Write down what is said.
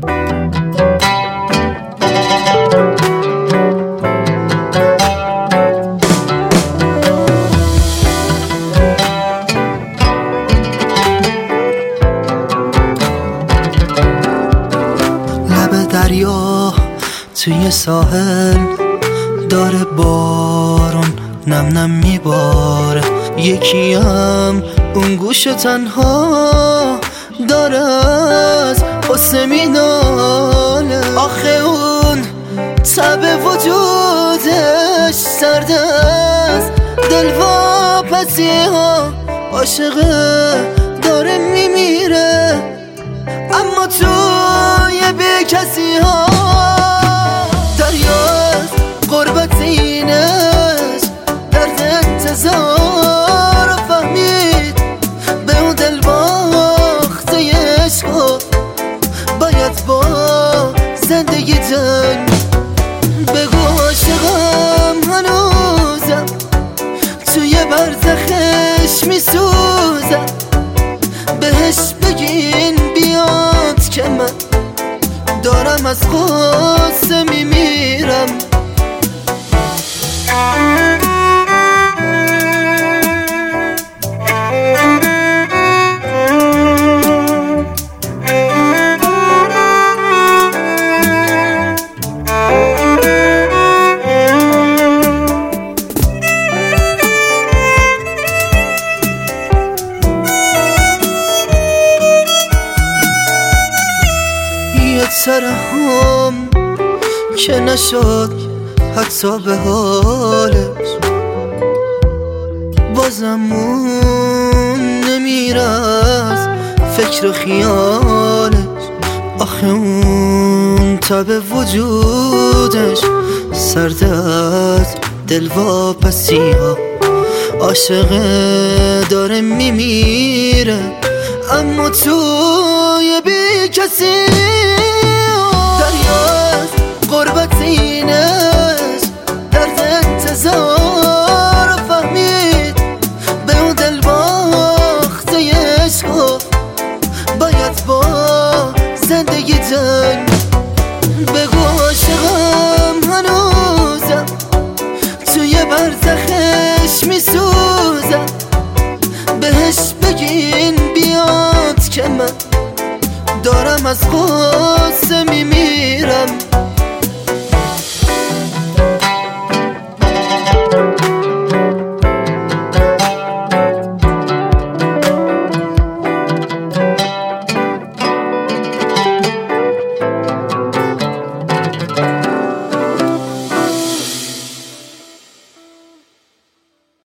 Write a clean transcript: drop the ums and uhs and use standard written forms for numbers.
لب دریا توی ساحل داره بارون نم نم میباره، یکیم اون گوش تنها داره از قصه میناله. آخه اون تب وجودش سرد است، دلواپسی ها عاشقه داره میمیره، اما توی بی کسی ها دریاست غربت اینش درد انتظار رو فهمید. به اون دل باخته عشقا باید با زندگی جنگ. بگو عاشقم هنوزم توی برزخش میسوزم، بهش بگین بیاد که من دارم از غصه میمیرم. ترحم که نشد حتی به حالش، بازمون نمیره از فکر و خیالش. آخه اون تب وجودش سرد از دلواپسی ها عاشقه داره میمیره، اما توی بی کسی دریاست غربت اینش درد انتظار رو فهمید. به اون دل باخته عشقا باید با زندگی جنگ. بگو عاشقم هنوزم توی برزخش میسوزم، بهش بگین بیاد که من دارم از غصه میمیرم.